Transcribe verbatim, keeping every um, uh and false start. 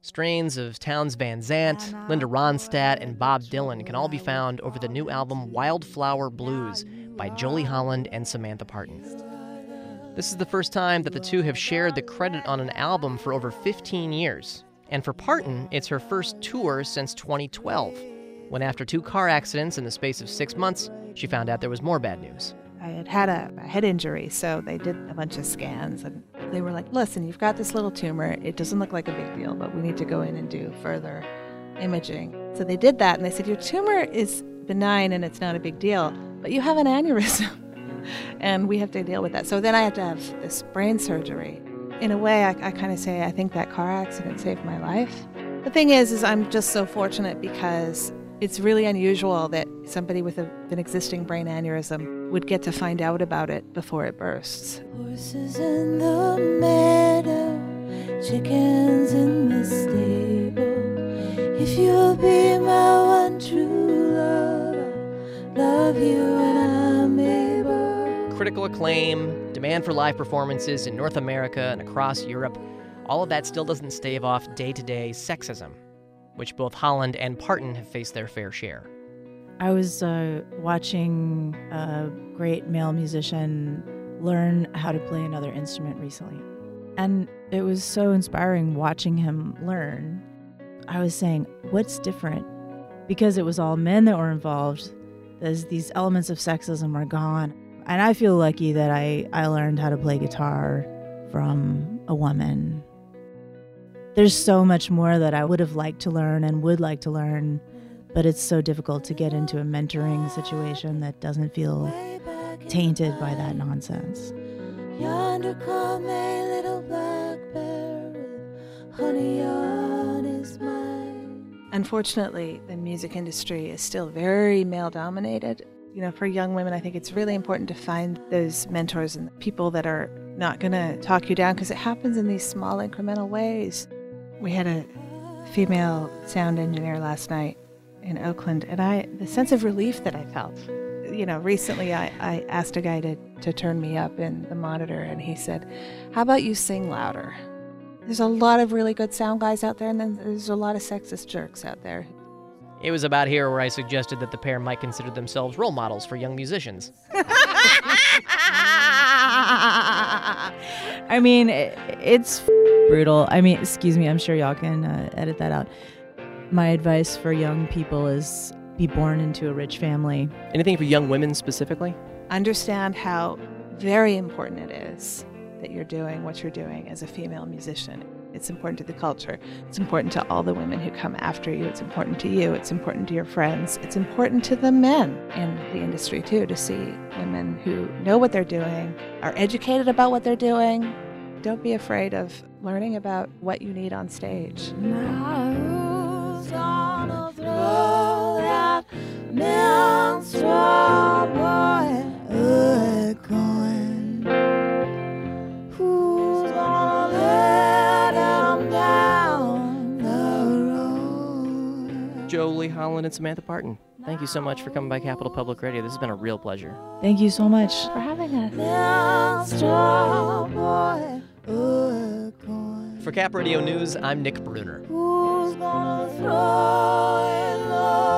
Strains of Townes Van Zandt, Linda Ronstadt, and Bob Dylan can all be found over the new album Wildflower Blues by Jolie Holland and Samantha Parton. This is the first time that the two have shared the credit on an album for over fifteen years. And for Parton, it's her first tour since twenty twelve, when after two car accidents in the space of six months, she found out there was more bad news. I had had a, a head injury, so they did a bunch of scans, and they were like, listen, you've got this little tumor. It doesn't look like a big deal, but we need to go in and do further imaging. So they did that, and they said, your tumor is benign and it's not a big deal, but you have an aneurysm, and we have to deal with that. So then I had to have this brain surgery. In a way, I, I kind of say I think that car accident saved my life. The thing is, is I'm just so fortunate because it's really unusual that somebody with a, an existing brain aneurysm would get to find out about it before it bursts. Horses in the meadow, chickens in the stable. If you'll be my one true love, love you when I'm able. Critical acclaim, demand for live performances in North America and across Europe, all of that still doesn't stave off day-to-day sexism, which both Holland and Parton have faced their fair share. I was uh, watching a great male musician learn how to play another instrument recently. And it was so inspiring watching him learn. I was saying, what's different? Because it was all men that were involved, there's these elements of sexism are gone. And I feel lucky that I, I learned how to play guitar from a woman. There's so much more that I would have liked to learn and would like to learn, but it's so difficult to get into a mentoring situation that doesn't feel tainted by that nonsense. Yonder come a little black bear with honey on his mind. Unfortunately, the music industry is still very male-dominated. You know, for young women, I think it's really important to find those mentors and people that are not going to talk you down, because it happens in these small incremental ways. We had a female sound engineer last night in Oakland, and I the sense of relief that I felt. You know, recently I, I asked a guy to, to turn me up in the monitor, and he said, how about you sing louder? There's a lot of really good sound guys out there, and then there's a lot of sexist jerks out there. It was about here where I suggested that the pair might consider themselves role models for young musicians. I mean, it, it's brutal. I mean, excuse me, I'm sure y'all can uh, edit that out. My advice for young people is be born into a rich family. Anything for young women specifically? Understand how very important it is that you're doing what you're doing as a female musician. It's important to the culture. It's important to all the women who come after you. It's important to you. It's important to your friends. It's important to the men in the industry, too, to see women who know what they're doing, are educated about what they're doing. Don't be afraid of learning about what you need on stage. Now who's gonna throw that minstrel boy a coin? Who's gonna let him down the road? Jolie Holland and Samantha Parton, thank you so much for coming by Capital Public Radio. This has been a real pleasure. Thank you so much For having us. Minstrel boy a coin. For Cap Radio News, I'm Nick Bruner. Who's gonna throw it low?